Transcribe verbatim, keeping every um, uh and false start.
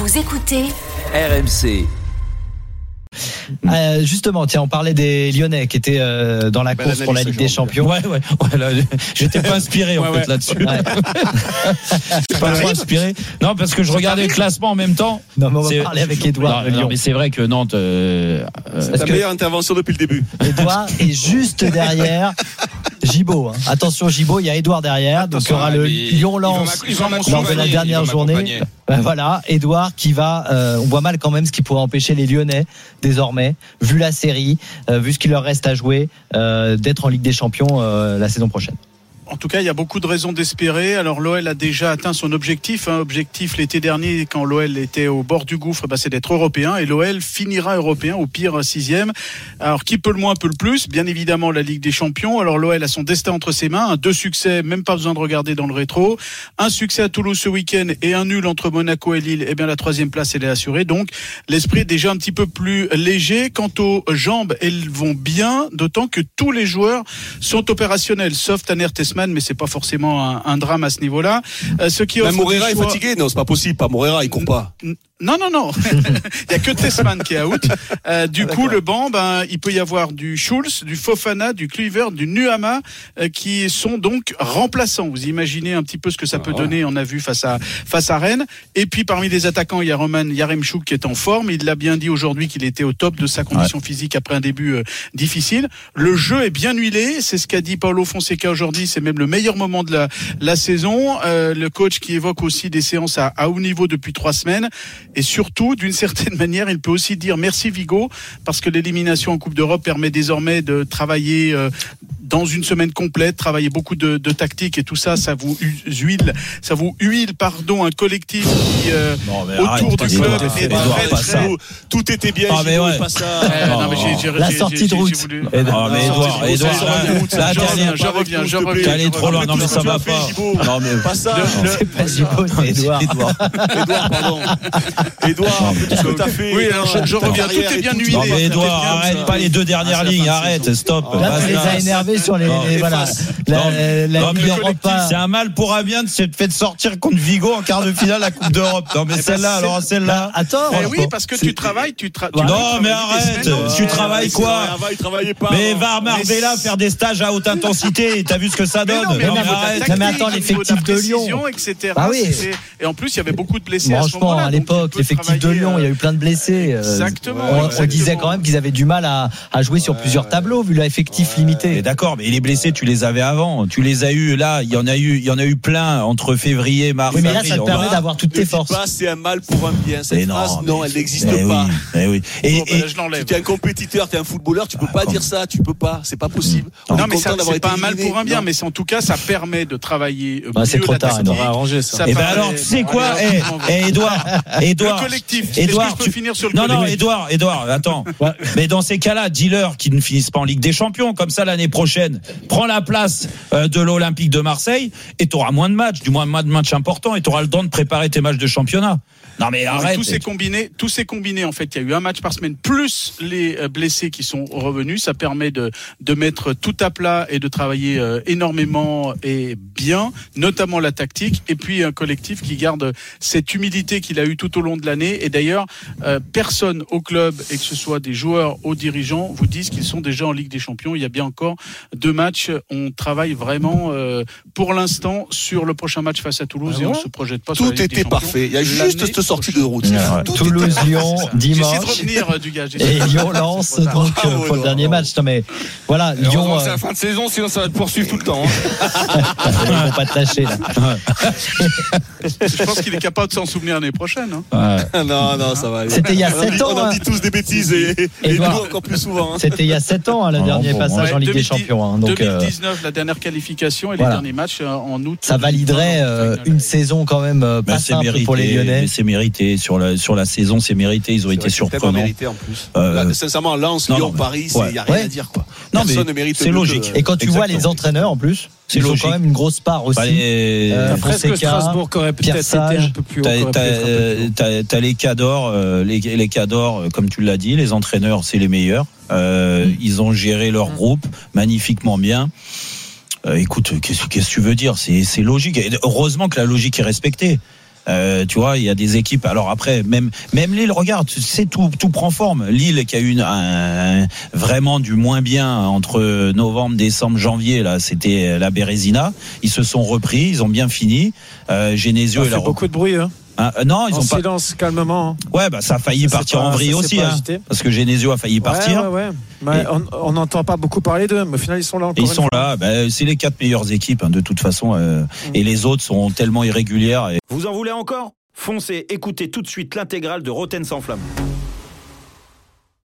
Vous écoutez R M C. Euh, justement, tiens, on parlait des Lyonnais qui étaient euh, dans la course pour la Ligue des Champions. Ouais, ouais, ouais là, j'étais pas inspiré en ouais, fait ouais. là-dessus. Ouais. Je suis pas trop inspiré. Non, parce que je regardais le classement en même temps. Non, mais on va c'est... parler avec Edouard. Non, non, mais c'est vrai que Nantes. Euh, c'est la meilleure intervention depuis le début. Edouard est juste derrière Gibaud. Hein. Attention, Gibaud, il y a Edouard derrière. Attention, donc il y aura le Lyon-Lens lors de la dernière journée. Ben voilà, Edouard qui va. Euh, on voit mal quand même ce qui pourrait empêcher les Lyonnais désormais, vu la série, euh, vu ce qu'il leur reste à jouer, euh, d'être en Ligue des Champions euh, la saison prochaine. En tout cas, il y a beaucoup de raisons d'espérer. Alors l'O L a déjà atteint son objectif. Hein. Objectif l'été dernier, quand l'O L était au bord du gouffre, bah, c'est d'être européen. Et l'O L finira européen, au pire sixième. Alors qui peut le moins, peut le plus. Bien évidemment, la Ligue des Champions. Alors l'O L a son destin entre ses mains. Deux succès, même pas besoin de regarder dans le rétro. Un succès à Toulouse ce week-end et un nul entre Monaco et Lille. Eh bien, la troisième place, elle est assurée. Donc, l'esprit est déjà un petit peu plus léger. Quant aux jambes, elles vont bien. D'autant que tous les joueurs sont opérationnels, sauf Tanner Tessman, mais c'est pas forcément un, un drame à ce niveau-là. Euh, ce qui Même Moreira choix... est fatigué, non, c'est pas possible. Pas Moreira, il court pas. Non, non, non. Il y a que Tessman qui est out. Euh, du coup, le banc, ben, il peut y avoir du Schulz, du Fofana, du Kluivert, du Nuama, euh, qui sont donc remplaçants. Vous imaginez un petit peu ce que ça peut ah, donner. On a vu face à face à Rennes. Et puis parmi les attaquants, il y a Roman Yaremchuk qui est en forme. Il l'a bien dit aujourd'hui qu'il était au top de sa condition ouais. physique après un début euh, difficile. Le jeu est bien huilé. C'est ce qu'a dit Paulo Fonseca aujourd'hui. C'est même le meilleur moment de la, la saison. Euh, le coach qui évoque aussi des séances à, à haut niveau depuis trois semaines. Et surtout, d'une certaine manière, il peut aussi dire merci Vigo, parce que l'élimination en Coupe d'Europe permet désormais de travailler euh, dans une semaine complète, travailler beaucoup de, de tactique et tout ça, ça vous huile, ça vous huile, pardon, un collectif qui euh, non, autour arrête, du club est très, très, tout était bien. Ah, mais ouais. pas ça. Euh, non, mais j'ai, j'ai, la j'ai, sortie j'ai, de route. Voulu... Edouard, mais Edouard, Edouard, je reviens, je reviens, je reviens. T'es allé trop loin, non mais ça va pas. Non mais pas ça. C'est pas Gibaud, c'est Edouard. Edouard, pardon. Edouard, tout ce que t'as fait. Oui, alors je reviens. Tout est bien huilé. Non mais Edouard, arrête pas les deux dernières lignes, arrête, stop. Là, tu les as énervés sur les voilà. La, la non, Ligue d'Europe. C'est un mal pour un bien de se fait sortir contre Vigo en quart de finale la Coupe d'Europe. Non mais celle-là, alors celle-là. Attends. Mais oui, parce que tu travailles, tu travailles. Non mais arrête. Tu travailles quoi? Mais va à Marbella faire des stages à haute intensité. T'as vu ce que ça donne? Non mais arrête. Mais attends, l'effectif de Lyon, et cetera. Et en plus, il y avait beaucoup de blessés à ce moment-là. Franchement, à l'époque, l'effectif de Lyon, il y a eu plein de blessés. Exactement. On disait quand même qu'ils avaient du mal à jouer sur plusieurs tableaux vu l'effectif limité. D'accord, mais les blessés, tu les avais avant. Tu les as eu là. Il y en a eu, il y en a eu plein entre février, mars. Oui, mais là, ça te permet d'avoir toutes tes forces. Pas, c'est un mal pour un bien. Cette non, phrase, mais, non, elle n'existe mais pas. Oui, mais oui. Et, bon, et, bah, je l'enlève. Tu es un compétiteur, tu es un footballeur, tu peux ah, pas comme... dire ça. Tu peux pas. C'est pas possible. Non, non mais ça, c'est pas un mal pour un bien, non. Mais c'est en tout cas, ça permet de travailler. Bah, c'est trop tard. On aurait arrangé ça. Et ben alors, tu sais quoi, eh, Edouard, Edouard, le collectif. Edouard, tu peux finir sur le non, non, Edouard, Edouard, attends. Mais dans ces cas-là, dis-leur qu'ils ne finissent pas en Ligue des Champions, comme ça l'année prochaine. Prends la place de l'Olympique de Marseille et tu auras moins de matchs, du moins moins de matchs importants, et tu auras le temps de préparer tes matchs de championnat. Non mais arrête. Tout s'est combiné, tout s'est combiné en fait. Il y a eu un match par semaine plus les blessés qui sont revenus. Ça permet de de mettre tout à plat et de travailler euh, énormément et bien, notamment la tactique. Et puis un collectif qui garde cette humilité qu'il a eu tout au long de l'année. Et d'ailleurs, euh, personne au club, et que ce soit des joueurs aux dirigeants, vous disent qu'ils sont déjà en Ligue des Champions. Il y a bien encore deux matchs. On travaille vraiment euh, pour l'instant sur le prochain match face à Toulouse, ah ouais. Et on se projette pas. Tout sur la Ligue était des parfait. Il y a juste cette sortie de route. Ouais. Toulouse-Lyon dimanche. J'essaie de revenir du gars. Et Lyon-Lens donc ah, euh, pour le dernier match. Non mais voilà, et Lyon. C'est la fin de saison, sinon ça va te poursuivre tout le temps. Hein. Ils vont pas te lâcher là. Je pense qu'il est capable de s'en souvenir l'année prochaine. Hein. Ouais. Non, non, ça va aller. C'était il y a sept ans. On en dit tous des bêtises et, et nous encore plus souvent. Hein. C'était il y a sept ans, hein, le oh, dernier bon, passage ouais, en Ligue deux mille dix, des Champions. Hein, donc, deux mille dix-neuf, euh, la dernière qualification et voilà. Les derniers matchs en août. Ça validerait euh, une saison quand même euh, pas simple mérité, pour les Lyonnais. Mais c'est mérité sur la sur la saison, c'est mérité. Ils ont c'est été surprenants. Mérité en plus. Euh, Là, sincèrement, Lens, Lyon, Paris, il n'y a rien à dire quoi. Non, personne ne mérite. C'est logique. Et quand tu vois les entraîneurs en plus. C'est ils ont quand même une grosse part aussi. Les... Euh, presque Strasbourg qui aurait peut-être été un peu plus haut. T'as, t'as, t'as, t'as les cadors, euh, les, les cadors, comme tu l'as dit, les entraîneurs, c'est les meilleurs. Euh, mmh. Ils ont géré leur mmh. groupe magnifiquement bien. Euh, écoute, qu'est-ce, qu'est-ce que tu veux dire ? C'est, c'est logique. Et heureusement que la logique est respectée. Euh, tu vois, il y a des équipes. Alors après, même même Lille, regarde, c'est tout tout prend forme. Lille qui a eu un, un, vraiment du moins bien entre novembre, décembre, janvier. Là, c'était la Bérésina. Ils se sont repris, ils ont bien fini. Euh, Genesio, ça fait beaucoup de bruit. Hein. Ah, euh, non, ils en ont pas. silence, calmement. Ouais, bah ça a failli ça partir pas, en vrille aussi, hein, parce que Genesio a failli partir. Ouais, ouais, ouais. Mais Et... on n'entend pas beaucoup parler d'eux, mais au final ils sont là. Encore Et ils sont fois. là. Bah, c'est les quatre meilleures équipes, hein, de toute façon. Euh, mmh. Et les autres sont tellement irrégulières. Et... Vous en voulez encore ? Foncez, écoutez tout de suite l'intégrale de Roten sans flamme.